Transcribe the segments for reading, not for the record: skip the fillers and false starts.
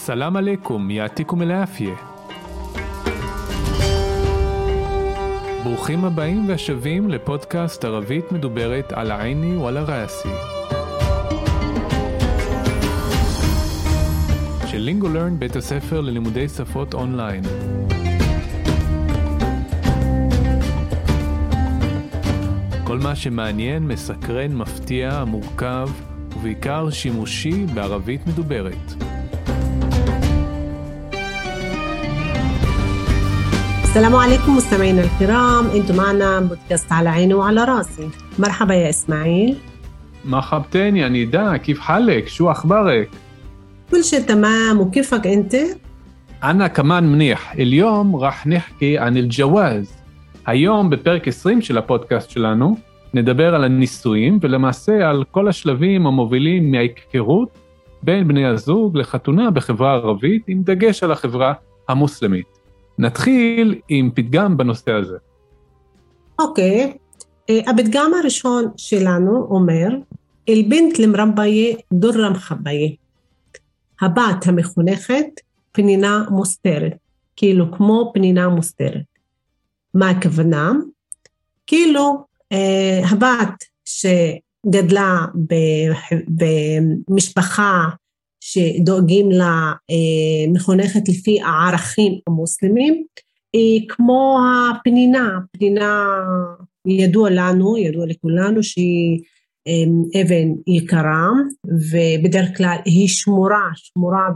סלام עליכום, יעתיקום אל-עאפיה. ברוכים הבאים והשבים לפודקאסט ערבית מדוברת על העיני ועל הראסי. של לינגולרן, בית הספר ללימודי שפות אונליין. כל מה שמעניין, מסקרן, מפתיע, מורכב ובעיקר שימושי בערבית מדוברת. السلام عليكم مستمعينا الكرام، انتم معنا بودكاست على عيني وعلى راسي. مرحبا يا اسماعيل. مرحبتين يا نداء، كيف حالك؟ شو أخبارك؟ كل شيء تمام، وكيفك انت؟ أنا كمان منيح. اليوم راح نحكي عن الجواز. היום בפרק 20 של הפודקאסט שלנו נדבר על הנישואים ולמעשה על כל השלבים המובילים מההיכרות בין בני הזוג לחתונה בחברה הערבית עם דגש על החברה המוסלמית. נתחיל עם פתגם בנושא הזה. אוקיי, הפתגם הראשון שלנו אומר, אל-בנט למרביה דורה מחביה. הבת המחונכת פנינה מוסתרת, כאילו כמו פנינה מוסתרת. מה הכוונה? כאילו הבת שגדלה במשפחה שדואגים לה מחונכת לפי הערכים המוסלמים, היא כמו הפנינה, פנינה ידוע לכולנו שהיא אבן יקרה, ובדרך כלל היא שמורה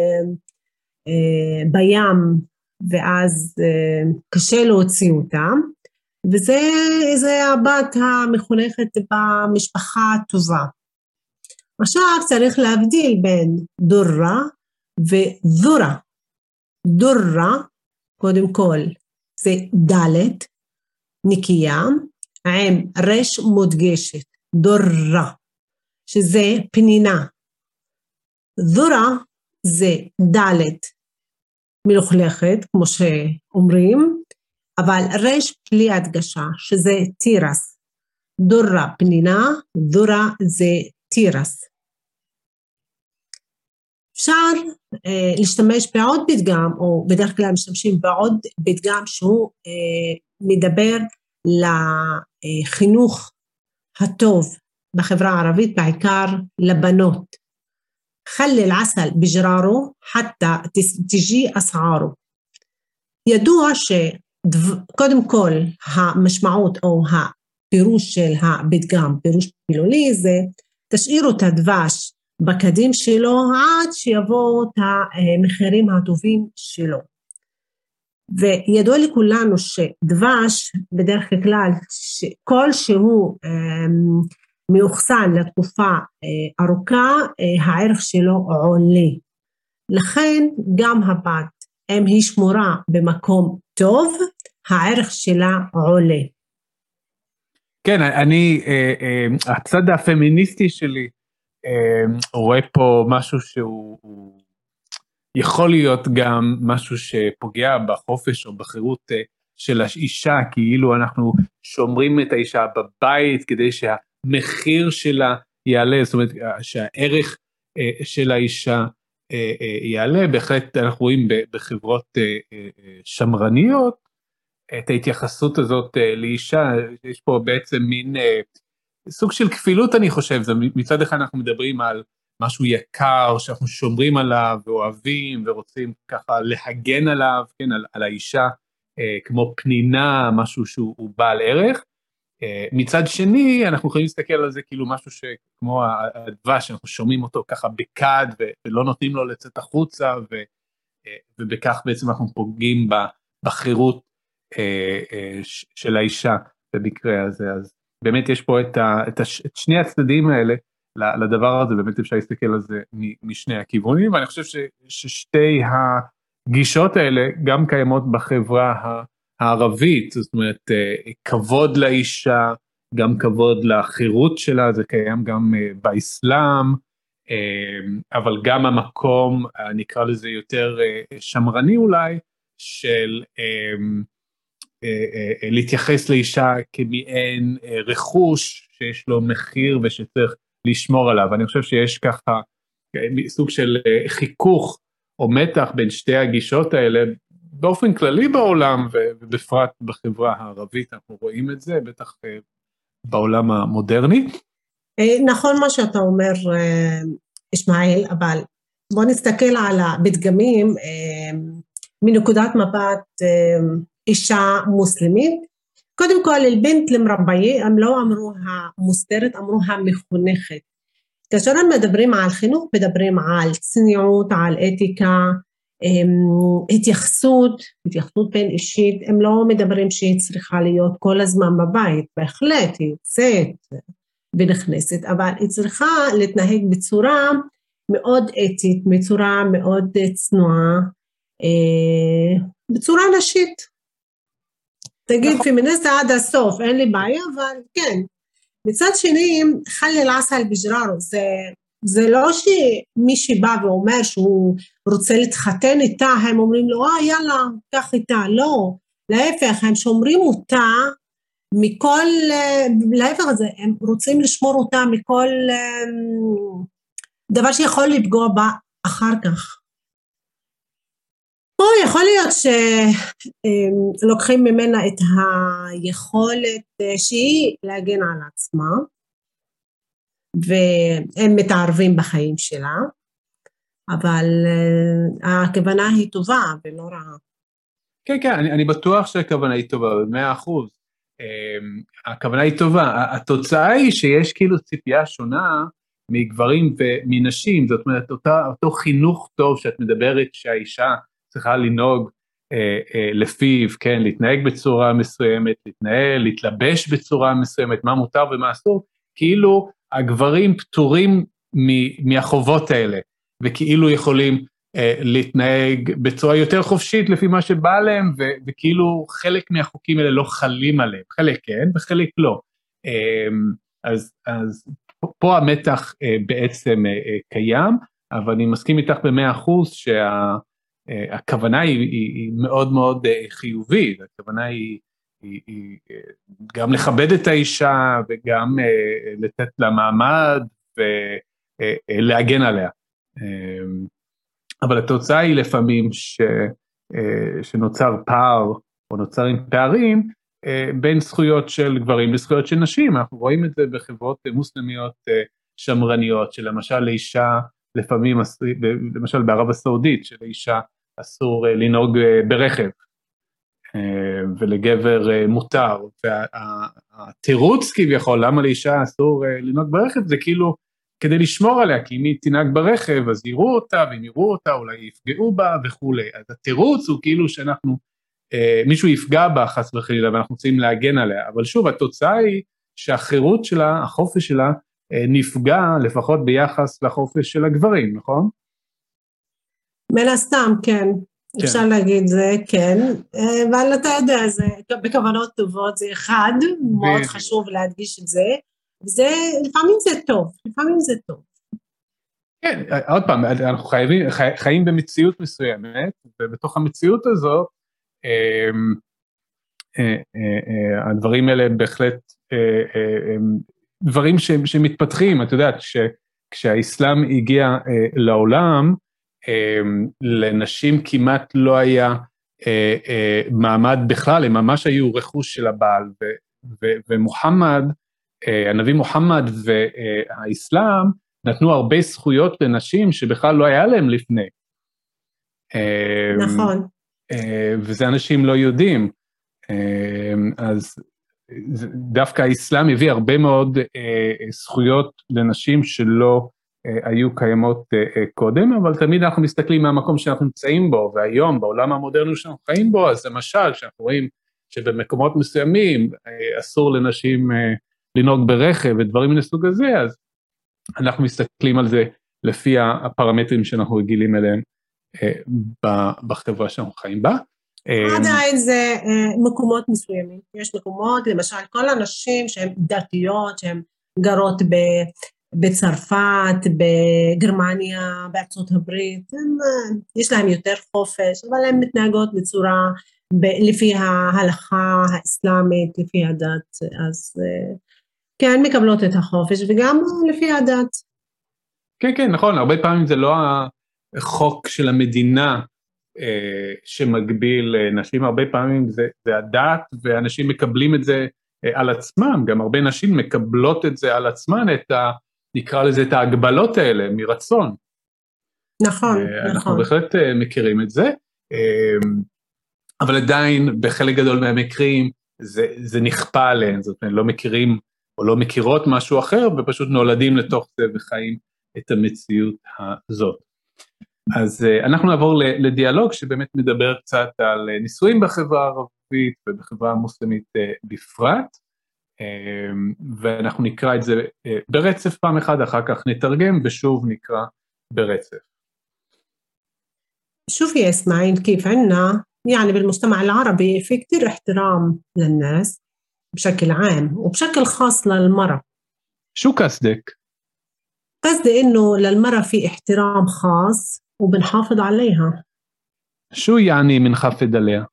בים, ואז קשה להוציא אותה, וזה הבת המחונכת במשפחה טובה. עכשיו צריך להבדיל בין דורה ודורה. דורה, קודם כל, זה דלת, נקייה, עם רש מודגשת, דורה, שזה פנינה. דורה זה דלת מלוכלכת, כמו שאומרים, אבל רש בלי הדגשה, שזה תירס. דורה פנינה, דורה זה תירס. אפשר להשתמש בעוד פתגם, או בדרך כלל משתמשים בעוד פתגם שהוא מדבר לחינוך הטוב בחברה הערבית, בעיקר לבנות. חלי אל-עסל בג'רארו, חתא תג'י אסעארו. ידוע שקודם כל המשמעות או הפירוש של הפתגם, פירוש מילולי, זה תשאירו את הדבש בקדים שלו עד שיבואו את המחירים הטובים שלו. וידוע לכולנו שדבש בדרך כלל כל שהוא מאוחסן לתקופה ארוכה, הערך שלו עולה. לכן גם הבת, אם היא שמורה במקום טוב, הערך שלה עולה. כן, אני, הצד הפמיניסטי שלי, רואה פה משהו שהוא יכול להיות גם משהו שפוגע בחופש או בחירות של האישה, כאילו אנחנו שומרים את האישה בבית כדי שהמחיר שלה יעלה, זאת אומרת שהערך של האישה יעלה. בהחלט אנחנו רואים בחברות שמרניות את ההתייחסות הזאת לאישה. יש פה בעצם מין סוג של כפילות, אני חושב. מצד אחד אנחנו מדברים על משהו יקר שאנחנו שומרים עליו ואוהבים ורוצים ככה להגן עליו, כן, על האישה כמו פנינה, משהו שהוא בעל ערך. מצד שני אנחנו יכולים להסתכל על זה כאילו משהו שכמו הדבש, שאנחנו שומעים אותו ככה בקד ולא נותנים לו לצאת החוצה, ובכך בעצם אנחנו פוגעים בחירות של האישה במקרה הזה. אז באמת יש פה את שני הצדדים האלה לדבר הזה, באמת אפשר להסתכל על זה משני הכיוונים, ואני חושב ששתי הגישות האלה גם קיימות בחברה הערבית. זאת אומרת, כבוד לאישה, גם כבוד לחירות שלה, זה קיים גם באסלאם, אבל גם המקום, נקרא לזה יותר שמרני אולי, של להתייחס לאישה כמעין רכוש שיש לו מחיר ושצריך לשמור עליו. אני חושב שיש ככה סוג של חיכוך או מתח בין שתי הגישות האלה, באופן כללי בעולם, ובפרט בחברה הערבית, אנחנו רואים את זה, בטח בעולם המודרני. נכון מה שאתה אומר, ישמעאל, אבל בוא נסתכל על הפתגמים, מנקודת מבט אישה מוסלמית. קודם כל, אל-בנט למרביי, הם לא אמרו המוסתרת, אמרו המחונכת. כאשר הם מדברים על חינוך, מדברים על צניעות, על אתיקה, התייחסות בין אישית, הם לא מדברים שהיא צריכה להיות כל הזמן בבית, בהחלט היא יוצאת ונכנסת, אבל היא צריכה להתנהג בצורה מאוד אתית, בצורה מאוד צנועה, בצורה נשית. תגיד פמיניסטה עד הסוף, אין לי בעיה, אבל כן. מצד שני, חליל עסל בג'ררו, זה לא שמי שבא ואומר שהוא רוצה להתחתן איתה, הם אומרים לו, יאללה, קח איתה, לא. להפך, הם שומרים אותה מכל, להפך הזה, הם רוצים לשמור אותה מכל דבר שיכול לפגוע בה אחר כך. פה יכול להיות שלוקחים ממנה את היכולת שהיא להגן על עצמה, והם מתערבים בחיים שלה, אבל הכוונה היא טובה ולא רעה. כן, כן, אני בטוח שהכוונה היא טובה, 100%. הכוונה היא טובה, התוצאה היא שיש כאילו ציפייה שונה מגברים ומנשים, זאת אומרת, אותו חינוך טוב שאת מדברת שהאישה צריכה לנהוג לפיו, כן, להתנהג בצורה מסוימת, להתלבש בצורה מסוימת, מה מותר ומה אסור, כאילו הגברים פטורים מהחובות האלה, וכאילו יכולים להתנהג בצורה יותר חופשית לפי מה שבא להם, וכאילו חלק מהחוקים האלה לא חלים עליהם, חלק כן וחלק לא. אז פה המתח בעצם קיים, אבל אני מסכים איתך ב100% שהכוונה היא מאוד מאוד חיובית, הכוונה היא גם לכבד את האישה וגם לתת לה מעמד ולהגן עליה. אבל התוצאה היא לפעמים שנוצר פער או נוצרים פערים בין זכויות של גברים לזכויות של נשים. אנחנו רואים את זה בחברות מוסלמיות שמרניות, שלמשל לאישה לפעמים, למשל בערב הסעודית, שלאישה אסור לנהוג ברכב, ולגבר מותר, והתירוץ כביכול למה לאישה אסור לנהוג ברכב זה כאילו כדי לשמור עליה, כי אם היא תנהג ברכב אז יראו אותה, ואם יראו אותה אולי יפגעו בה וכו'. אז התירוץ הוא כאילו שאנחנו, מישהו יפגע בה חס וחלילה ואנחנו רוצים להגן עליה, אבל שוב התוצאה היא שהחירות שלה, החופש שלה נפגע לפחות ביחס לחופש של הגברים, נכון? מן הסתם, כן. אפשר להגיד זה, כן, אבל אתה יודע, זה בכוונות טובות, זה אחד, מאוד חשוב להדגיש את זה, וזה, לפעמים זה טוב, לפעמים זה טוב. כן, עוד פעם, אנחנו חיים במציאות מסוימת, ובתוך המציאות הזאת, הדברים האלה בהחלט, דברים שמתפתחים, את יודעת, כשהאסלאם הגיע לעולם, לנשים כמעט לא היה מעמד בכלל, הם ממש היו רכוש של הבעל, ומוחמד, הנביא מוחמד והאסלאם נתנו הרבה זכויות לנשים שבכלל לא היה להם לפני. נכון. וזה אנשים לא יודעים. אז דווקא האסלאם הביא הרבה מאוד זכויות לנשים שלא היו קיימות קודם, אבל תמיד אנחנו מסתכלים מהמקום שאנחנו נמצאים בו, והיום בעולם המודרני שאנחנו חיים בו, אז למשל שאנחנו רואים שבמקומות מסוימים אסור לנשים לנהוג ברכב ודברים מן הסוג הזה, אז אנחנו מסתכלים על זה לפי הפרמטרים שאנחנו רגילים אליהם בחברה שאנחנו חיים בה. עדיין זה מקומות מסוימים, יש מקומות, למשל כל הנשים שהן דתיות, שהן גרות בצרפת, בגרמניה, בארצות הברית, יש להם יותר חופש, אבל הן מתנהגות בצורה, לפי ההלכה האסלאמית, לפי הדת, אז כן מקבלות את החופש, וגם לפי הדת. כן, כן, נכון, הרבה פעמים זה לא חוק של המדינה שמגביל נשים. הרבה פעמים זה הדת, ואנשים מקבלים את זה על עצמם, גם הרבה נשים מקבלות את זה על עצמן, נקרא לזה את ההגבלות האלה מרצון. נכון, אנחנו נכון. בהחלט מכירים את זה, אבל עדיין בחלק גדול מהמקרים זה נכפה עליהן, זאת אומרת לא מכירים או לא מכירות משהו אחר, ופשוט נולדים לתוך זה וחיים את המציאות הזאת. אז אנחנו נעבור לדיאלוג שבאמת מדבר קצת על נישואים בחברה הערבית ובחברה המוסלמית בפרט, ואנחנו נקרא את זה ברצף פעם אחת, אחר כך נתרגם ושוב נקרא ברצף. شوف يا إسماعيل، كيف عنا يعني بالمجتمع العربي في كتير احترام للناس بشكل عام وبشكل خاص للمرأة. شو قصدك؟ قصدي إنه للمرأة في احترام خاص وبنحافظ عليها. شو يعني بنحافظ عليها؟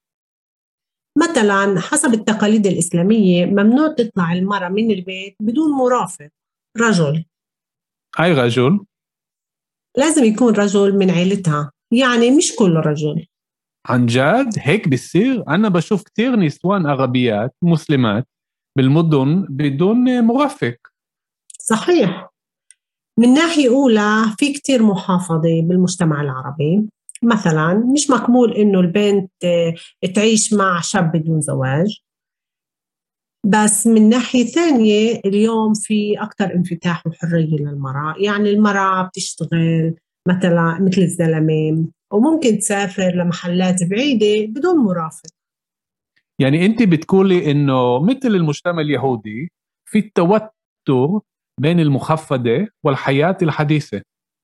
مثلا حسب التقاليد الإسلامية ممنوع تطلع المرأة من البيت بدون مرافق رجل. أي رجل؟ لازم يكون رجل من عيلتها، يعني مش كل رجل. عن جد هيك بيصير؟ أنا بشوف كتير نسوان عربيات مسلمات بالمدن بدون مرافق. صحيح. من ناحية أولى في كتير محافظة بالمجتمع العربي، مثلا مش مقبول إنه البنت تعيش مع شاب بدون زواج، بس من ناحية ثانية اليوم في أكتر انفتاح وحرية للمرأة، يعني المرأة بتشتغل مثلا مثل الزلمة وممكن تسافر لمحلات بعيدة بدون مرافق. يعني أنت بتقولي إنه مثل المجتمع اليهودي في التوتر بين المخفضة والحياة الحديثة.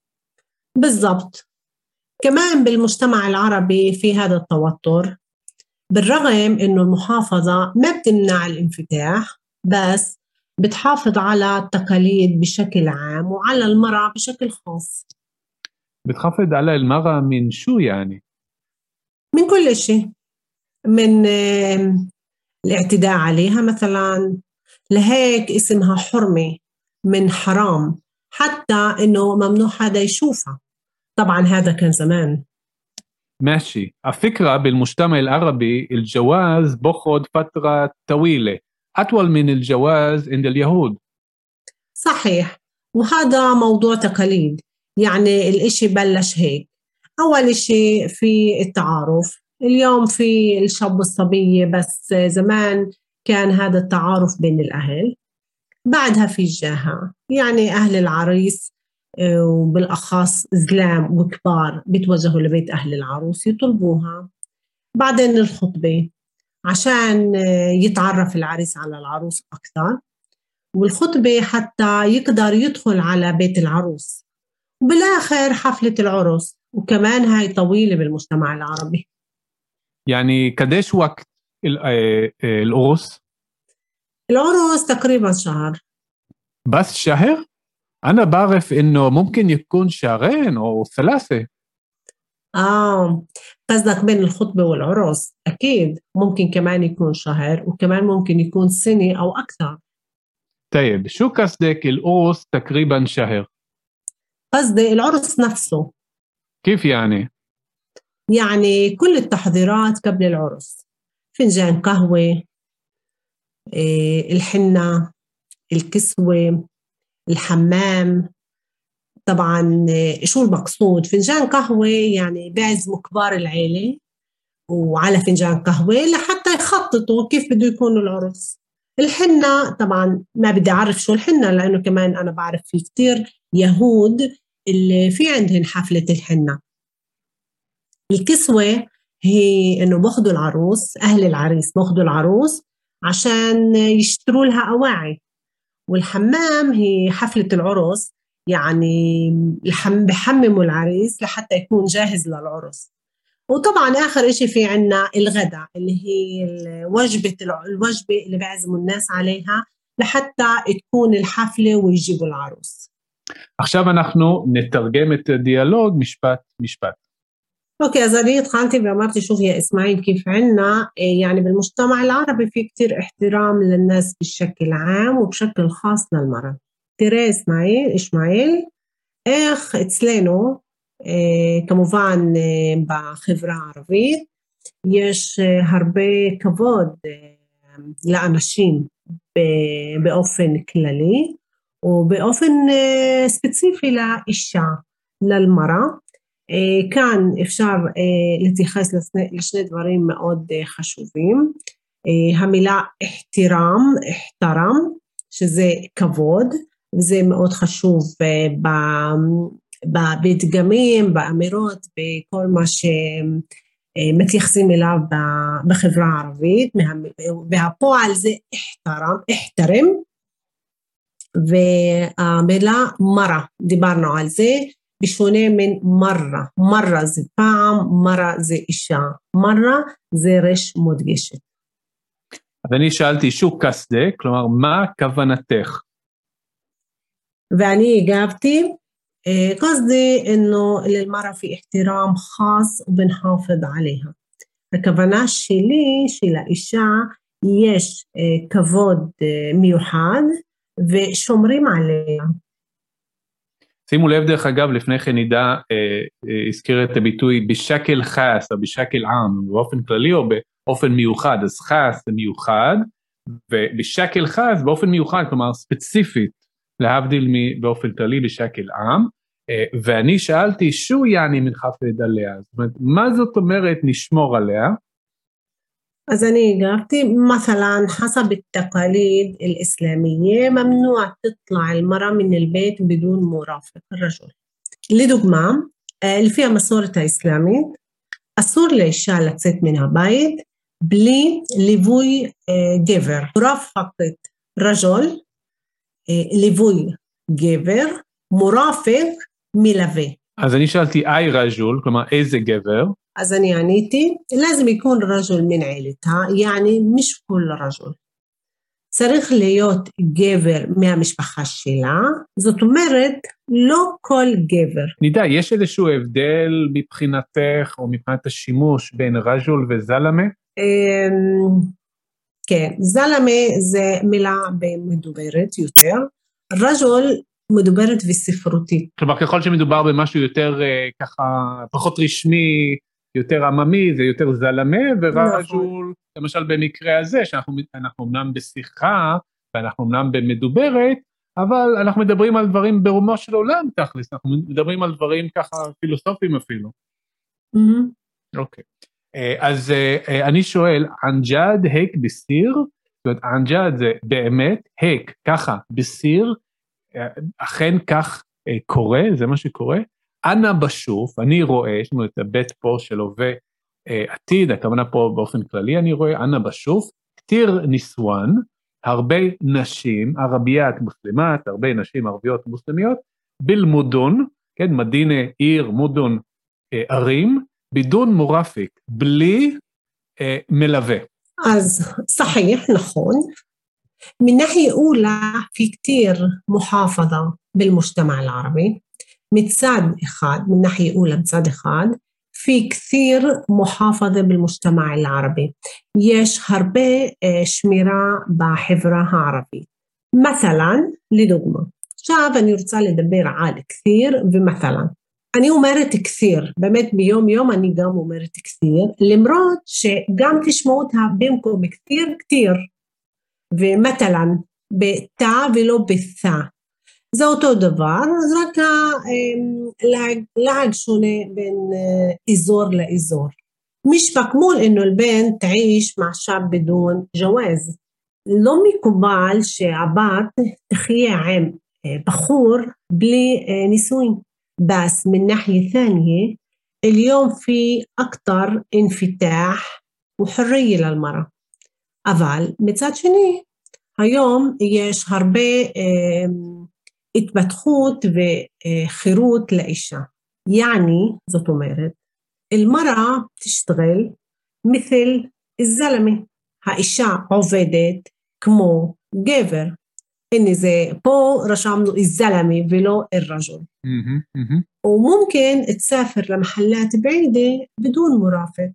بالضبط. كمان بالمجتمع العربي في هذا التوتر، بالرغم إنه المحافظة ما بتمنع الانفتاح، بس بتحافظ على التقاليد بشكل عام وعلى المرأة بشكل خاص. بتحافظ على المرأة من شو يعني؟ من كل شيء، من الاعتداء عليها مثلا، لهيك اسمها حرمة من حرام، حتى إنه ممنوع حدا يشوفها. طبعا هذا كان زمان. ماشي. الفكرة بالمجتمع العربي الجواز بأخذ فترة طويلة أطول من الجواز عند اليهود. صحيح، وهذا موضوع تقاليد. يعني الإشي بلش هيك، أول إشي في التعارف، اليوم في الشاب والصبية، بس زمان كان هذا التعارف بين الأهل. بعدها في الجاهة، يعني أهل العريس وبالأخص زلام وكبار بيتوجهوا لبيت أهل العروس يطلبوها. بعدين الخطبة عشان يتعرف العريس على العروس أكثر، والخطبة حتى يقدر يدخل على بيت العروس، وبالآخر حفلة العرس، وكمان هاي طويلة بالمجتمع العربي. يعني قديش وقت العرس؟ العرس تقريبا شهر. بس شهر؟ أنا بعرف إنه ممكن يكون شهرين أو 3. قصدك بين الخطبة والعرس؟ أكيد ممكن كمان يكون شهر، وكمان ممكن يكون سنة أو أكثر. طيب شو قصدك العرس تقريبا شهر؟ قصدي العرس نفسه. كيف يعني؟ يعني كل التحضيرات قبل العرس، فنجان قهوة، الحنة، الكسوة، الحمام. طبعا شو المقصود؟ فنجان قهوة يعني بيعزموا كبار العيلة وعلى فنجان قهوة لحتى يخططوا كيف بده يكون العرس. الحنة طبعا ما بدي أعرف شو الحنة، لأنه كمان أنا بعرف في كتير يهود اللي في عندهم حفلة الحنة. الكسوة هي إنه باخدوا العروس، أهل العريس باخدوا العروس عشان يشتروا لها أواعي. والحمام هي حفلة العرس، يعني بحمموا العريس لحتى يكون جاهز للعرس. وطبعا آخر إشي في عنا الغداء، اللي هي الوجبة اللي بعزموا الناس عليها لحتى تكون الحفلة ويجيبوا العروس. עכשיו אנחנו נתרגם את הדיאלוג משפט משפט. اوكي، زريت خالتي بأمرتي. شوف يا إسماعيل، كيف عنا يعني بالمجتمع العربي في كتير احترام للناس بشكل عام وبشكل خاص للمرأة. ترى إسماعيل إيش اخ اتسلينو כמובן בחברה הערבית יש הרבה כבוד לאנשים באופן כללי, ובאופן ספציפי לאישה, למראה. כאן אפשר להתייחס לשני דברים מאוד חשובים. המילה החתרם, שזה כבוד, וזה מאוד חשוב בדגמים, באמירות, בכל מה שמתייחסים אליו בחברה הערבית, והפועל זה החתרם, והמילה מרה, דיברנו על זה, בשונה מן מרה. מרה זה פעם, מרה זה אישה, מרה זה רש מודגשת. אז אני שאלתי שו קסדה, כלומר מה כוונתך? ואני הגבתי, قصدي إنه للمرأة في احترام خاص وبنحافظ عليها. הכוונה שלי, של האישה, יש כבוד מיוחד ושומרים עליה. שימו לב דרך אגב, לפני כן נידה הזכיר את הביטוי בשקל חס או בשקל עם, באופן כללי או באופן מיוחד, אז חס זה מיוחד, ובשקל חס באופן מיוחד, כלומר ספציפית, להבדיל באופן כללי בשקל עם, ואני שאלתי שו יעני מנחפד עליה, זאת אומרת, מה זאת אומרת נשמור עליה? אז אני הגבתי, مثلا حسب التقاليد الإسلامية ممنوع تطلع المرأة من البيت بدون مرافق الرجل. לדוגמה, לפי המסורת האסלאמית, אסור לאישה לצאת מן הבית בלי ליווי גבר. מרפקת רجل, ליווי גבר, מורפק מלווה. אז אני שאלתי אי רג'ול, כלומר איזה גבר? אז אני עניתי, لازم يكون رجل من عيلتها, يعني مش كل رجل. צריך להיות גבר מהמשפחה שלה, זאת אומרת, לא כל גבר. נידה, יש איזשהו הבדל מבחינתך, או מבחינת השימוש בין רג'ול וזלמה? כן, זלמה זה מילה מדוברת יותר, רג'ול מדוברת וספרותית. כלומר, ככל שמדובר במשהו יותר ככה, פחות רשמי, יותר עממי, זה יותר זלמה, ורג'ול, למשל במקרה הזה, שאנחנו אמנם בשיחה, ואנחנו אמנם במדוברת, אבל אנחנו מדברים על דברים ברומו של עולם תכלס, אנחנו מדברים על דברים ככה פילוסופיים אפילו. אוקיי. אז אני שואל, אנג'ד היק בסיר, זאת אומרת, אנג'ד זה באמת, היק, ככה, בסיר, אכן כך קורה, זה מה שקורה, אנה בשוף, אני רואה, יש לנו את הבית פה של הווה עתיד, הכוונה פה באופן כללי, אני רואה אנה בשוף, כתיר ניסואן, הרבה נשים, ערביית מוסלמת, הרבה נשים ערביות מוסלמיות, בלמודון, כן, מדינה עיר, מודון ערים, בידון מורפיק, בלי מלווה. אז صحيح, נכון. من ناحية أولى في كتير محافظة بالمجتمع العربي מצד אחד, من ناحية أولى מצד אחד, في كثير محافظة بالمجتمع العربي. יש הרבה שמירה בחברה הערבית. مثلا, לדוגמה, עכשיו אני רוצה לדבר על كثير ומתלה. אני אומרת כתיר, באמת ביום יום אני גם אומרת כתיר, למרות שגם תשמעו אותה במקום כתיר, כתיר, ומתלן, בתא ולא בתא. זה אותו דבר, אז רק לעג שונה בין אזור לאזור. مش مقبول إنه البنت تعيش مع شاب بدون جواز. לא מקובל שהבת תחיה עם בחור בלי נישואים. بس من ناحية ثانية اليوم في أكتر انفتاح وحرية للمرأة. אבל מצד שני, היום יש הרבה התפתחות וחירות לאישה. يعني, זאת אומרת, المرأة تشتغل مثل الزلمة. האישה עובדת כמו גבר. הנה זה, פה רשמנו الزلمة ולא الرجل. وممكن تسافر لمحلات بعيدة بدون مرافق.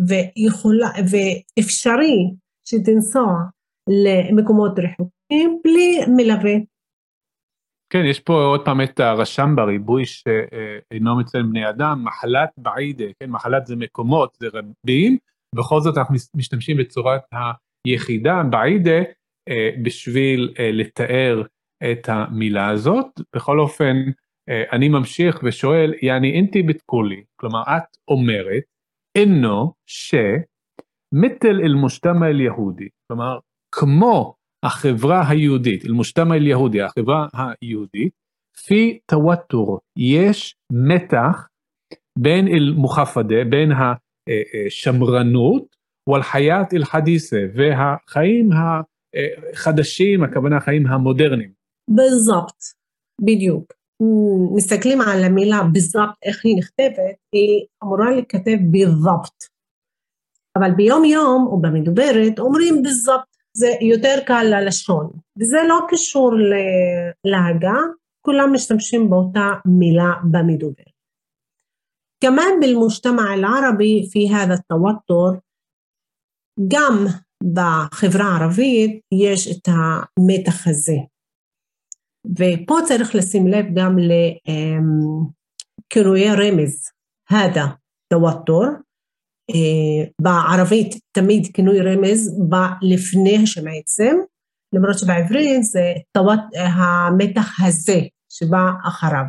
ואפשרי שתנסוע למקומות רחוקים בלי מלווה. כן, יש פה עוד פעם את הרשם בריבוי שאינו מציין בני אדם, מחלת בעידה, כן, מחלת זה מקומות, זה רבים, בכל זאת אנחנו משתמשים בצורת היחידה, בעידה, בשביל לתאר את המילה הזאת. בכל אופן, אני ממשיך ושואל, יעני אינתי בתקולי, כלומר, את אומרת, אינו שמתל אל מושתמע אל יהודי, כלומר, כמו החברה היהודית, אל מושתמע אל יהודי, החברה היהודית, פי תוותור, יש מתח בין אל מוחפדה, בין השמרנות, ולחיית אל חדיסה, והחיים החדשים, הכוונה החיים המודרניים. בזבט, בדיוק. מסתכלים על המילה בזבט, איך היא נכתבת, היא אמורה לכתב בזבט. אבל ביום יום, או במדוברת, אומרים בזבט, זה יותר קל ללשון. וזה לא קשור להגה, כולם משתמשים באותה מילה במדובר. كمان بالمجتمع العربي في هذا التوتر, גם בחברה הערבית יש את המתח הזה. ופה צריך לשים לב גם לכינויי רמז, هذا توتر, בערבית תמיד כינוי רמז בא לפני השם עצם, למרות שבעברית זה המתח הזה שבא אחריו.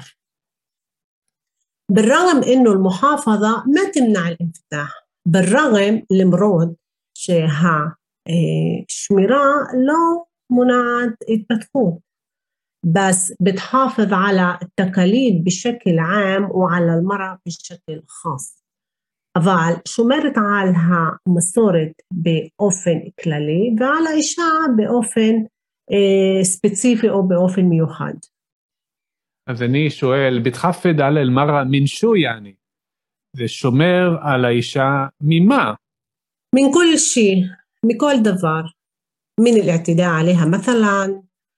بالرغم إنه المحافظة ما تمنع الانفتاح, بالرغم למרות שהשמירה לא מונעת התפתחות, بس بتحافظ على التقاليد بشكل عام وعلى المرأة بشكل خاص. אבל שומרת על המסורת באופן כללי, ועל האישה באופן ספציפי או באופן מיוחד. אז אני שואל, בתחפד על אל-מראה מן שו יעני? זה שומר על האישה ממה? מן כל שי, מכל דבר. מן الاعتداء عليها مثلا,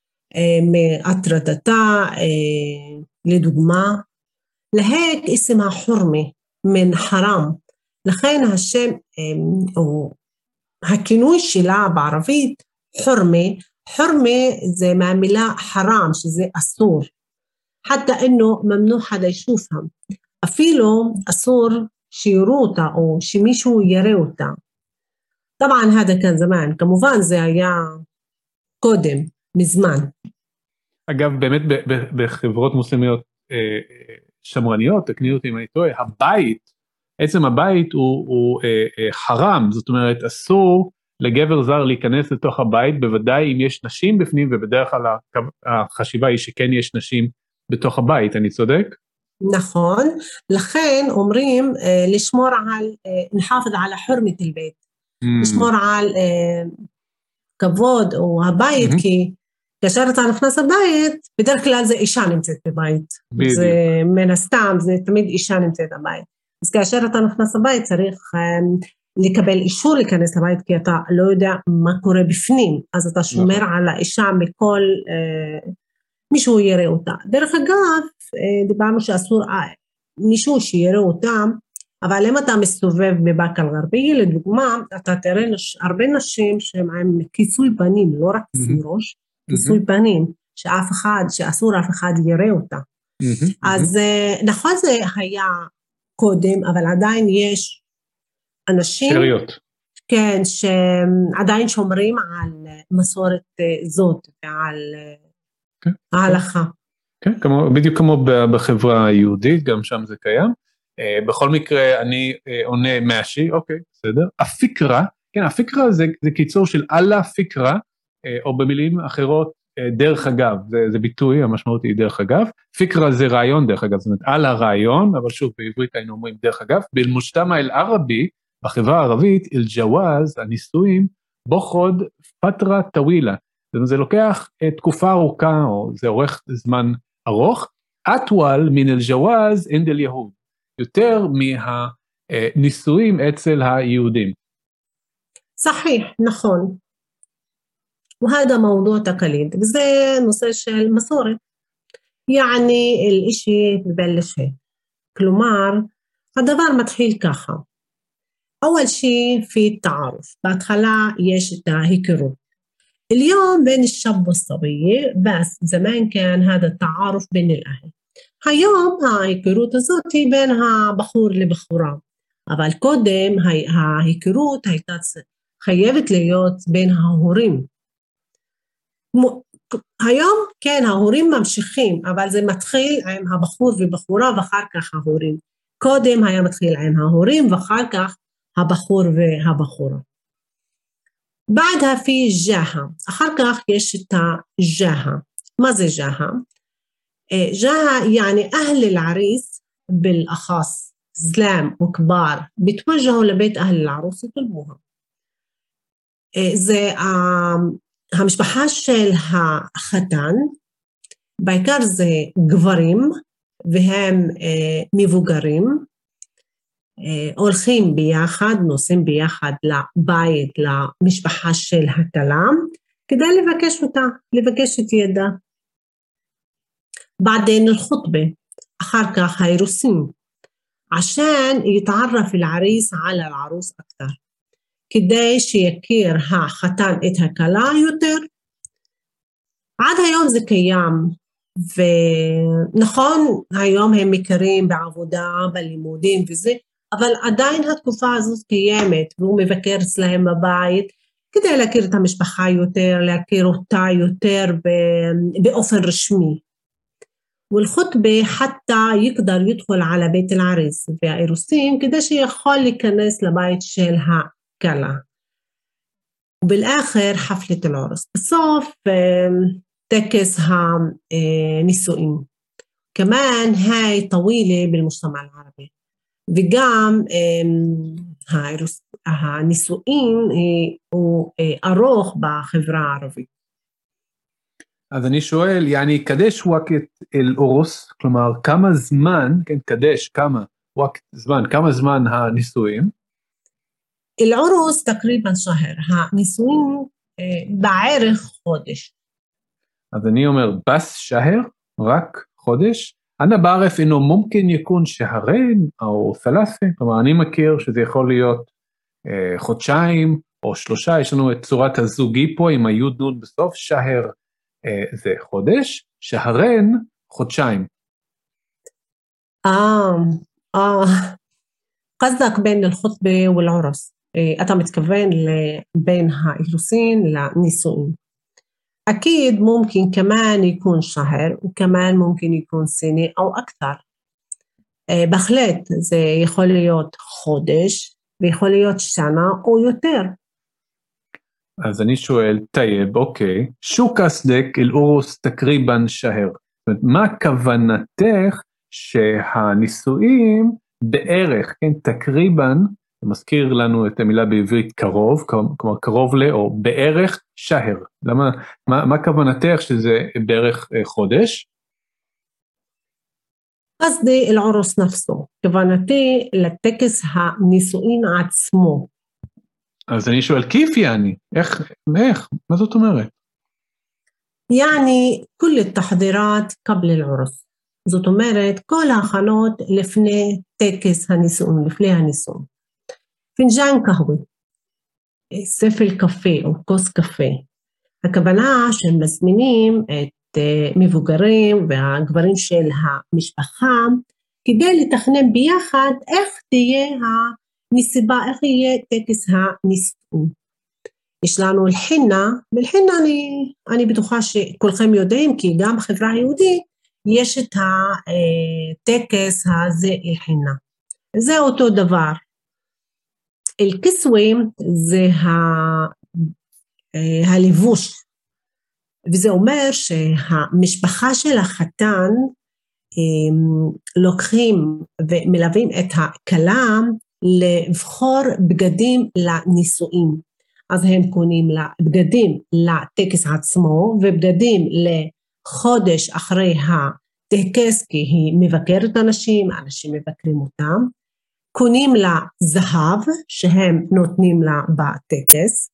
מהטרדתה, לדוגמה. להק اسم حرمة من حرام. לכן השם, או הכינוי שלה בערבית, חורמה, חורמה זה מהמילה חרם, שזה אסור. حتى إنه ممنوع حدا يشوفها. אפילו אסור שיראו אותה, או שמישהו יראה אותה. طبعا هذا كان زمان, כמובן זה היה קודם, מזמן. אגב, באמת בחברות מוסלמיות שמרניות, תקני אותי אם אני טועה, הבית, עצם הבית הוא חרם, זאת אומרת אסור לגבר זר להיכנס לתוך הבית, בוודאי אם יש נשים בפנים, ובדרך כלל החשיבה היא שכן יש נשים בתוך הבית, אני צודק? נכון, לכן אומרים לשמור על, נחפד על חורמת הבית, לשמור על כבוד או הבית, כי כאשר אתה נכנס לבית, בדרך כלל זה אישה נמצאת בבית, זה מן הסתם, זה תמיד אישה נמצאת בבית, אז כאשר אתה נכנס לבית צריך לקבל אישור להיכנס לבית, כי אתה לא יודע מה קורה בפנים, אז אתה שומר על האישה מכל, מישהו יראה אותה. דרך אגב, דיברנו שאסור מישהו שיראה אותם, אבל אם אתה מסתובב בבאקה אל-גרבייה, לדוגמה, אתה תראה הרבה נשים שהם עם כיסוי פנים, לא רק כיסוי ראש, כיסוי פנים, שאסור אף אחד יראה אותה. אז נכון זה היה קודם, אבל עדיין יש אנשים, שריות. כן, שעדיין שומרים על מסורת זאת, ועל ההלכה. כן, בדיוק כמו בחברה היהודית, גם שם זה קיים. בכל מקרה, אני עונה מאשי, אוקיי, בסדר. הפיקרה, כן, הפיקרה זה קיצור של אללה פיקרה, או במילים אחרות, דרך אגב, זה ביטוי, המשמעות היא דרך אגב. פיקרה זה רעיון דרך אגב, זאת אומרת, על הרעיון, אבל שוב, בעברית היינו אומרים דרך אגב. באל-מושתמע אל-ערבי, בחברה הערבית, אל-ג'ואז, הנישואים, בוחוד פטרה טווילה. זה לוקח תקופה ארוכה, או זה אורך זמן ארוך, אטואל מן אל-ג'ואז אינד אל-יהוד, יותר מהנישואים אצל היהודים. صحيح, נכון. وهذا موضوع تقاليد, וזה נושא של מסורת. يعني الاشي ببلش هيك. כלומר, הדבר מתחיל ככה. أول شيء في التعارف. בהתחלה יש את ההיכרות. اليوم بين الشاب والصبية، بس زمان كان هذا التعارف بين الأهل. هيوم ההיכרות הזאת היא בין הבחור לבחורה, אבל קודם ההיכרות הייתה חייבת להיות בין ההורים. היום כן, ההורים ממשיכים, אבל זה מתחיל עם הבחור ובחורה ואחר כך ההורים. קודם היה מתחיל עם ההורים ואחר כך הבחור והבחורה. بعدها في جاها, אחר כך יש את הג'אהה. מה זה ג'אהה? جاهة يعني أهل العريس بالأخص زلام وكبار بيتوجهوا لبيت أهل العروس يطلبوها. זה המשפחה של החתן, בעיקר זה גברים והם מבוגרים, הולכים ביחד, נוסעים ביחד לבית, למשפחה של הכלה, כדי לבקש אותה, לבקש את ידה. بعدين الخطبة, אחר כך האירוסין, عشان يتعرف العريس على العروس أكثر, כדי שיכיר החתן את הכלה יותר. עד היום זה קיים, ונכון, היום הם מכירים בעבודה, בלימודים וזה, אבל עדיין התקופה הזאת קיימת, והוא מבקר אצלהם בבית, כדי להכיר את המשפחה יותר, להכיר אותה יותר באופן רשמי. والخطبة حتى يقدر يدخل على بيت العريس והאירוסין, כדי שיכול להיכנס לבית של הכלה. ובאלאחר חפלת العرس, בסוף טקס הנישואים. كمان هاي طويلة بالمجتمع العربي, וגם הנישואים הוא ארוך בחברה הערבית. אז אני שואל, יעני, קדש ווקת אל אורוס, כלומר, כמה זמן, כן, קדש, כמה, ווקת זמן, כמה זמן הנישואים? אל אורוס תקריבן שהר, הנישואים בערך חודש. אז אני אומר, בס שהר, רק חודש? אנא בערף אינו מומקן יקון שהרן, או סלאסה, כלומר, אני מכיר שזה יכול להיות חודשיים, או 3, יש לנו את צורת הזוגי פה, עם היוד נון בסוף, שהר, זה חודש, שהרן חודשיים. قصدك بين الخطبة والعرس, אתה מתכוון בין האירוסין לנישואים. أكيد ممكن كمان يكون شهر, وكمان ممكن يكون سنة أو أكثر. בהחלט זה יכול להיות חודש, ויכול להיות שנה או יותר. אז אני שואל, טייב, אוקיי, שו קסדק אל אורוס תקריבן שהר? מה כוונתך שהנישואים בערך, כן, תקריבן, זה מזכיר לנו את המילה בעברית קרוב, כלומר קרוב או בערך שהר. למה, מה כוונתך שזה בערך חודש? قصدي العرس نفسه, כוונתי לטקס הנישואין עצמו. אז אני שואל, כיף יעני? איך? מה זאת אומרת? يعني كل التحضيرات قبل العرس. זאת אומרת, כל ההכנות לפני טקס הנישואין, לפני הנישואין. פינג'אן קהווה, ספל קפה או כוס קפה. הכוונה שהם מזמינים את מבוגרים והגברים של המשפחה, כדי לתכנן ביחד איך תהיה המסיבה, איך יהיה טקס הנישואין. יש לנו אל-חינה, ולחינה אני בטוחה שכולכם יודעים, כי גם בחברה היהודית יש את הטקס הזה אל-חינה. זה אותו דבר. אל-כסווה זה הלבוש, וזה אומר שהמשפחה של החתן לוקחים ומלווים את הכלה לבחור בגדים לנישואים. אז הם קונים לה בגדים לטקס עצמו, ובגדים לחודש אחרי הטקס, כי היא מבקרת אנשים מבקרים אותם, קונים לה זהב שהם נותנים לה בטקס,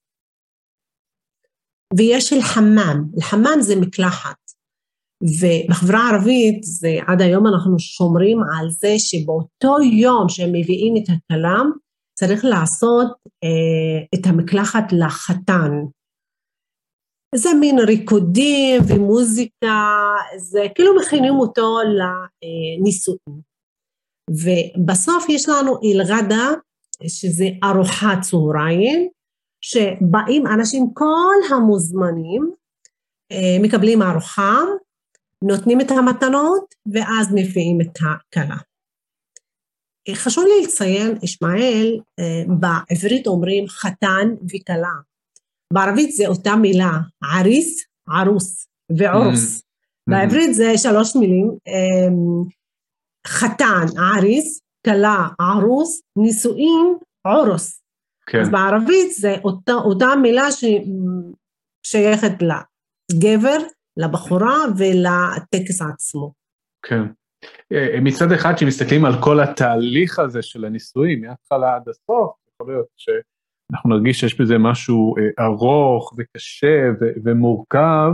ויש אל-חמאם, אל-חמאם זה מקלחת, ובחברה הערבית זה, עד היום אנחנו שומרים על זה שבאותו יום שהם מביאים את הכלה, צריך לעשות את המקלחת לחתן. זה מין ריקודים ומוזיקה, זה כאילו מכינים אותו לנישואים. ובסוף יש לנו אלגדה, שזה ארוחת צהריים, שבאים אנשים, כל המוזמנים, מקבלים ארוחה, נותנים את המתנות, ואז מביאים את הכלה. חשוב לי לציין, ישמעאל, בעברית אומרים חתן וכלה. בערבית זה אותה מילה, עריס, ערוס וערוס. בעברית זה 3 מילים, חתן, עריס, כלה, ערוס, נישואין, עורוס. כן. אז בערבית זה אותה מילה ששייכת לגבר, לבחורה ולטקס עצמו. כן. מצד אחד שמסתכלים על כל התהליך הזה של הנישואים, מההתחלה עד הסוף, יכול להיות שאנחנו נרגיש שיש בזה משהו ארוך וקשה ומורכב.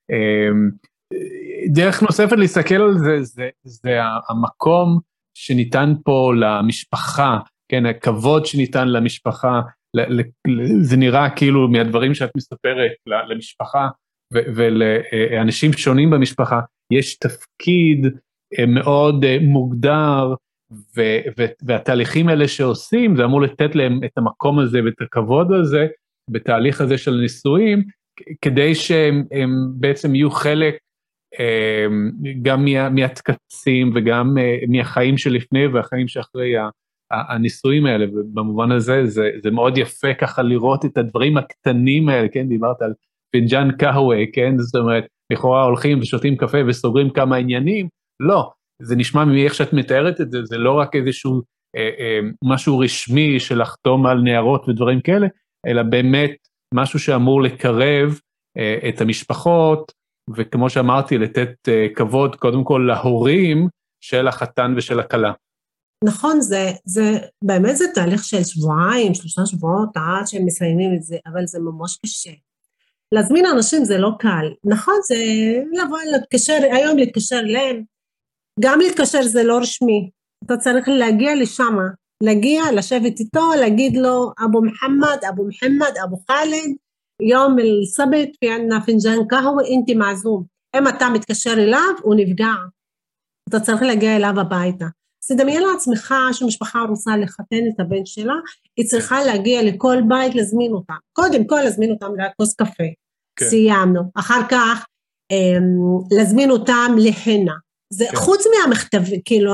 דרך נוספת להסתכל על זה המקום שניתן פה למשפחה, כן, הכבוד שניתן למשפחה, זה נראה כאילו מהדברים שאת מספרת למשפחה ולאנשים שונים במשפחה, יש תפקיד מאוד מוגדר, והתהליכים האלה שעושים, זה אמור לתת להם את המקום הזה ואת הכבוד הזה, בתהליך הזה של נישואים, כדי שהם בעצם יהיו חלק גם מהתקצים וגם מהחיים שלפני והחיים שאחרי הנישואים האלה, ובמובן הזה זה מאוד יפה ככה לראות את הדברים הקטנים האלה, כן, דיברת על פינג'אן קהווה, כן, זאת אומרת, לכאורה הולכים ושותים קפה וסוגרים כמה עניינים, לא, זה נשמע מאיך שאת מתארת את זה, זה לא רק איזשהו משהו רשמי של לחתום על נערות ודברים כאלה, אלא באמת משהו שאמור לקרב את המשפחות, וכמו שאמרתי, לתת כבוד קודם כל להורים של החתן ושל הכלה. נכון, זה באמת זה תהליך של 2 3 שבועות עד שהם מסיימים את זה, אבל זה ממש קשה. להזמין אנשים זה לא קל, נכון, זה לבוא להתקשר, היום להתקשר להם, גם להתקשר זה לא רשמי, אתה צריך להגיע לשם, להגיע, לשבת איתו, להגיד לו, אבו מחמד, אבו חאלד, יום السبت في عنا فنجان قهوة, انت معزوم. אם אתה מתקשר אליו, הוא נפגע. אתה צריך להגיע אליו הביתה. אז תדמיין לעצמך שמשפחה רוצה לחתן את הבן שלה, היא צריכה להגיע לכל בית להזמין אותם. קודם כל להזמין אותם לכוס קפה. כן. סיימנו. אחר כך להזמין אותם לחינה. זה כן. חוץ מהמכתב, כאילו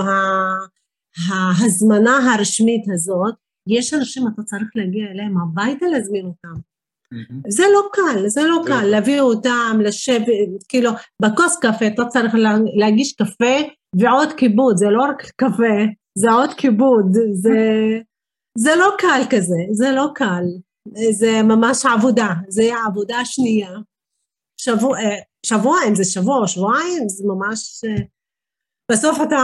ההזמנה הרשמית הזאת, יש אנשים אתה צריך להגיע אליהם הביתה להזמין אותם. זה לא קל, זה לא קל, להביא אותם, לשבת, כאילו, בכוס קפה, אתה צריך להגיש קפה ועוד כיבוד, זה לא רק קפה, זה עוד כיבוד, זה לא קל כזה, זה לא קל, זה ממש עבודה, זה העבודה השנייה, שבועיים, זה שבועיים, זה ממש, בסוף אתה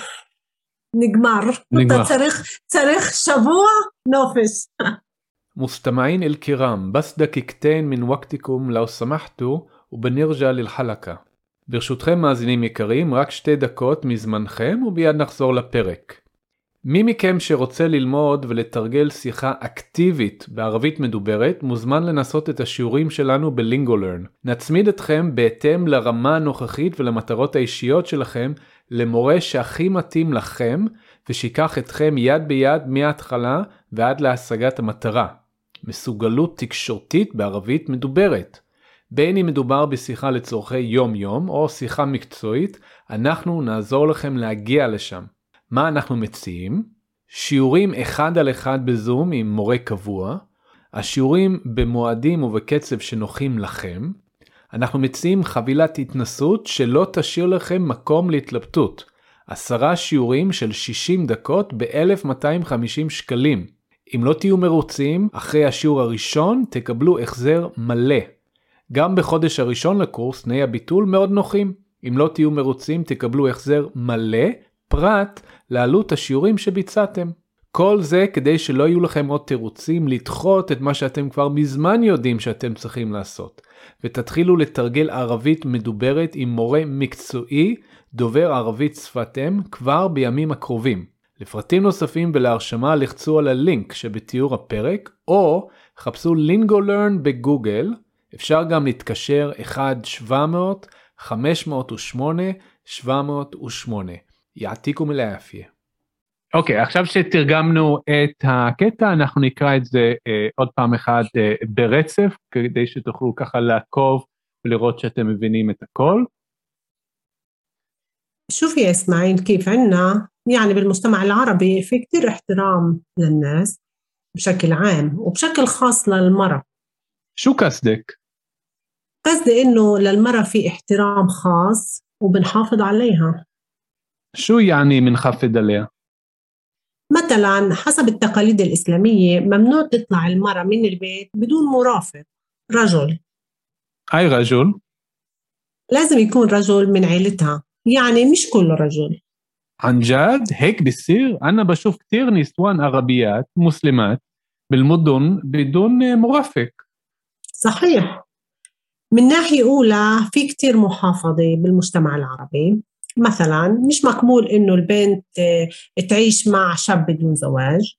נגמר. אתה צריך שבוע נופש. مستمعين الكرام بس دقيقتين من وقتكم لو سمحتوا وبنرجع للحلقة. ברשותכם מאזינים יקרים, רק 2 דקות מזמנכם וביד נחזור לפרק. מי מכם שרוצה ללמוד ולתרגל שיחה אקטיבית בערבית מדוברת, מוזמן לנסות את השיעורים שלנו בלינגולרן. נצמיד אתכם בהתאם לרמה הנוכחית ולמטרות האישיות שלכם למורה שהכי מתאים לכם, ושיקח אתכם יד ביד מההתחלה ועד להשגת המטרה. מסוגלות תקשורתית בערבית מדוברת. בין אם מדובר בשיחה לצורכי יום-יום או שיחה מקצועית, אנחנו נעזור לכם להגיע לשם. מה אנחנו מציעים? שיעורים 1 על 1 בזום עם מורה קבוע, השיעורים במועדים ובקצב שנוחים לכם, אנחנו מציעים חבילת התנסות שלא תשאיר לכם מקום להתלבטות, 10 שיעורים של 60 דקות ב-1,250 שקלים. אם לא תהיו מרוצים, אחרי השיעור הראשון תקבלו החזר מלא. גם בחודש הראשון לקורס תנאי הביטול מאוד נוחים. אם לא תהיו מרוצים תקבלו החזר מלא, פרט לעלות השיעורים שביצעתם. כל זה כדי שלא יהיו לכם עוד תירוצים לדחות את מה שאתם כבר מזמן יודעים שאתם צריכים לעשות. ותתחילו לתרגל ערבית מדוברת עם מורה מקצועי, דובר ערבית שפת אם, כבר בימים הקרובים. לפרטים נוספים ולהרשמה לחצו על הלינק שבתיאור הפרק, או חפשו לינגולרן בגוגל, אפשר גם להתקשר 1-700-508-708. יעתיקום אל-עאפיה. אוקיי, עכשיו שתרגמנו את הקטע, אנחנו נקרא את זה עוד פעם אחד ברצף, כדי שתוכלו ככה לעקוב ולראות שאתם מבינים את הכל. شوف يا إسماعيل كيف عنا يعني بالمجتمع العربي في كتير احترام للناس بشكل عام وبشكل خاص للمرأة. شو قصدك؟ قصدي إنه للمرأة في احترام خاص وبنحافظ عليها. شو يعني منخفض عليها؟ مثلا حسب التقاليد الإسلامية ممنوع تطلع المرأة من البيت بدون مرافق رجل. أي رجل؟ لازم يكون رجل من عيلتها، يعني مش كل رجل. عن جد هيك بيصير؟ أنا بشوف كتير نسوان عربيات مسلمات بالمدن بدون مرافق. صحيح. من ناحية أولى في كتير محافظة بالمجتمع العربي، مثلا مش مقبول إنه البنت تعيش مع شاب بدون زواج،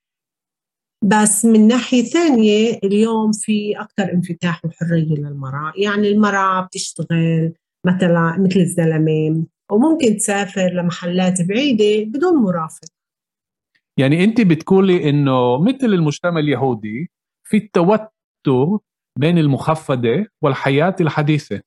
بس من ناحية ثانية اليوم في أكتر انفتاح وحرية للمرأة، يعني المرأة بتشتغل مثلا مثل الزلمة وممكن تسافر لمحلات بعيدة بدون مرافق. يعني أنت بتقولي إنه مثل المجتمع اليهودي في التوتر بين المخفضة والحياة الحديثة.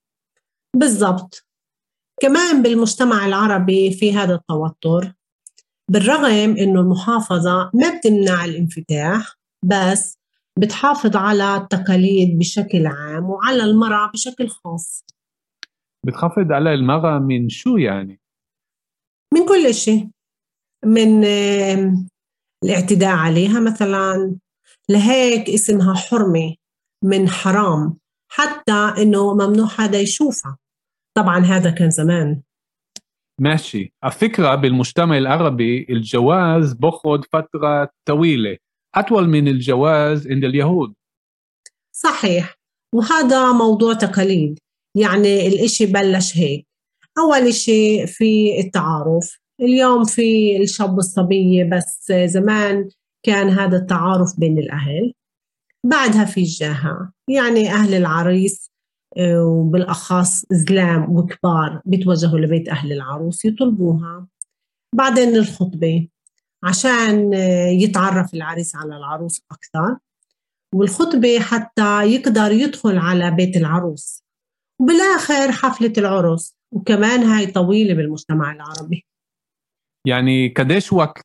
بالضبط. كمان بالمجتمع العربي في هذا التوتر، بالرغم إنه المحافظة ما بتمنع الانفتاح بس بتحافظ على التقاليد بشكل عام وعلى المرأة بشكل خاص. بتخفض على المرأة من شو يعني؟ من كل شيء، من الاعتداء عليها مثلا، لهيك اسمها حرمة من حرام، حتى إنه ممنوع حدا يشوفها. طبعا هذا كان زمان. ماشي. الفكرة بالمجتمع العربي الجواز بأخذ فترة طويلة أطول من الجواز عند اليهود. صحيح، وهذا موضوع تقاليد، يعني الإشي بلش هيك. أول إشي في التعارف، اليوم في الشاب والصبية، بس زمان كان هذا التعارف بين الأهل. بعدها في الجاهة، يعني أهل العريس وبالأخص زلام وكبار بيتوجهوا لبيت أهل العروس يطلبوها. بعدين الخطبة عشان يتعرف العريس على العروس أكثر، والخطبة حتى يقدر يدخل على بيت العروس، وبالآخر حفلة العرس، وكمان هاي طويلة بالمجتمع العربي. يعني قديش وقت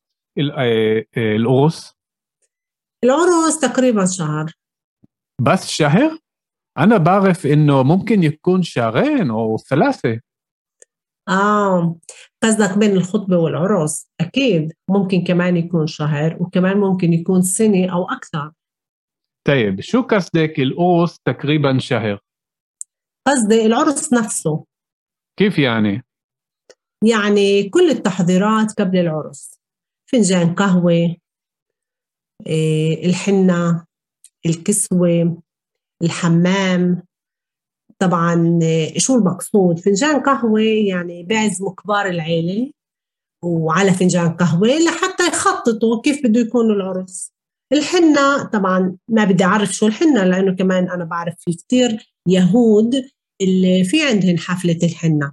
العرس؟ العرس تقريبا شهر. بس شهر؟ أنا بعرف إنه ممكن يكون شهرين أو 3. قصدك بين الخطبة والعرس؟ أكيد ممكن كمان يكون شهر، وكمان ممكن يكون سنة أو أكثر. طيب شو قصدك العرس تقريبا شهر؟ قصدي العرس نفسه. كيف يعني؟ يعني كل التحضيرات قبل العرس، فنجان قهوة، الحنة، الكسوة، الحمام. طبعا شو المقصود؟ فنجان قهوة يعني بيعزموا كبار العيلة وعلى فنجان قهوة لحتى يخططوا كيف بده يكون العرس. الحنة طبعا ما بدي أعرف شو الحنة، لأنه كمان أنا بعرف في كتير يهود اللي في عندهم حفلة الحنة.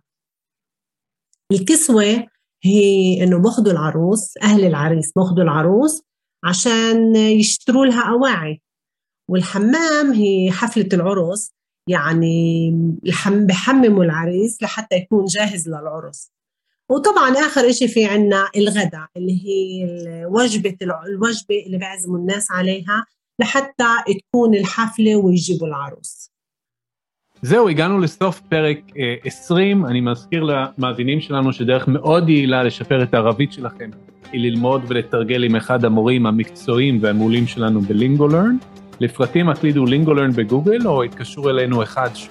الكسوة هي إنه باخدوا العروس، أهل العريس باخدوا العروس عشان يشتروا لها أواعي. والحمام هي حفلة العرس، يعني بحمموا العريس لحتى يكون جاهز للعرس. وطبعا آخر إشي في عنا الغداء، اللي هي الوجبة اللي بعزموا الناس عليها لحتى تكون الحفلة ويجيبوا العروس. זהו, הגענו לסוף פרק 20. אני מזכיר למאזינים שלנו שדרך מאוד יעילה לשפר את הערבית שלכם היא ללמוד ולתרגל עם אחד המורים המקצועיים והמעולים שלנו בלינגולרן. לפרטים הקלידו לינגולרן בגוגל או התקשרו אלינו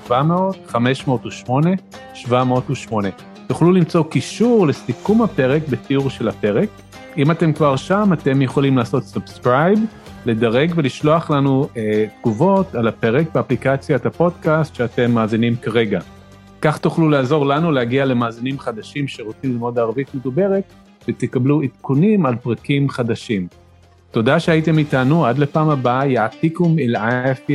1-700-508-708. תוכלו למצוא קישור לסיכום הפרק בתיאור של הפרק. אם אתם כבר שם, אתם יכולים לעשות סאבסקרייב, לדרג ולשלוח לנו תגובות על הפרק באפליקציית הפודקאסט שאתם מאזינים כרגע. כך תוכלו לעזור לנו להגיע למאזינים חדשים שרוצים ללמוד ערבית מדוברת, ותקבלו עדכונים על פרקים חדשים. תודה שהייתם איתנו, עד לפעם הבאה, יעתיקום אל-עאפיה,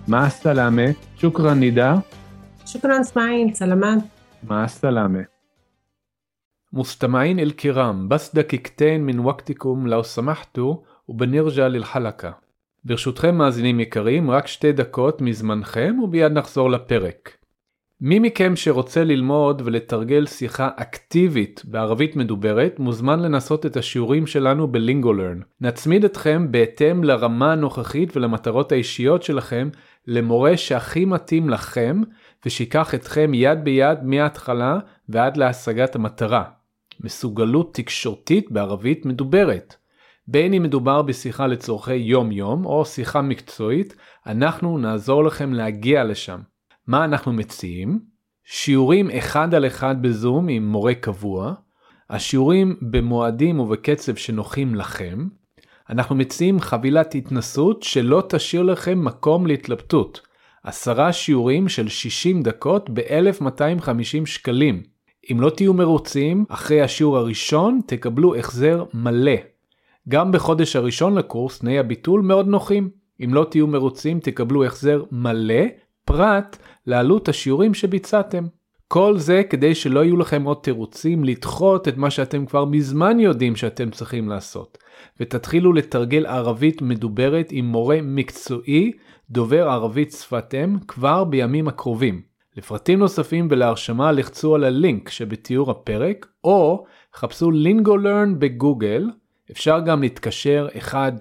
מה הסלאמה? שוקרן נידה. شكرا اسماعيل سلامات. مع السلامة. مستمعين الكرام، بس دقيقتين من وقتكم لو سمحتوا وبنرجع للحلقة. ברשותכם מאזינים יקרים, רק 2 דקות מזמנכם וביד נחזור לפרק. מי מכם שרוצה ללמוד ולתרגל שיחה אקטיבית בערבית מדוברת, מוזמן לנסות את השיעורים שלנו בלינגולרן. נצמיד אתכם בהתאם לרמה הנוכחית ולמטרות האישיות שלכם למורה שהכי מתאים לכם, ושיקח אתכם יד ביד מההתחלה ועד להשגת המטרה. מסוגלות תקשורתית בערבית מדוברת. בין אם מדובר בשיחה לצורכי יום-יום או שיחה מקצועית, אנחנו נעזור לכם להגיע לשם. מה אנחנו מציעים? שיעורים 1 על 1 בזום עם מורה קבוע, השיעורים במועדים ובקצב שנוחים לכם, אנחנו מציעים חבילת התנסות שלא תשאיר לכם מקום להתלבטות, 10 שיעורים של 60 דקות ב-1,250 שקלים. אם לא תהיו מרוצים, אחרי השיעור הראשון תקבלו החזר מלא. גם בחודש הראשון לקורס תנאי הביטול מאוד נוחים. אם לא תהיו מרוצים תקבלו החזר מלא, פרט לעלות השיעורים שביצעתם. כל זה כדי שלא יהיו לכם עוד תירוצים לדחות את מה שאתם כבר מזמן יודעים שאתם צריכים לעשות. ותתחילו לתרגל ערבית מדוברת עם מורה מקצועי, דובר ערבית שפת אם, כבר בימים הקרובים. לפרטים נוספים ולהרשמה לחצו על הלינק שבתיאור הפרק, או חפשו לינגולרן בגוגל. אפשר גם להתקשר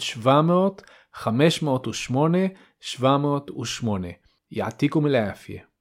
1-700-508-708. יעתיקום אל העפיה.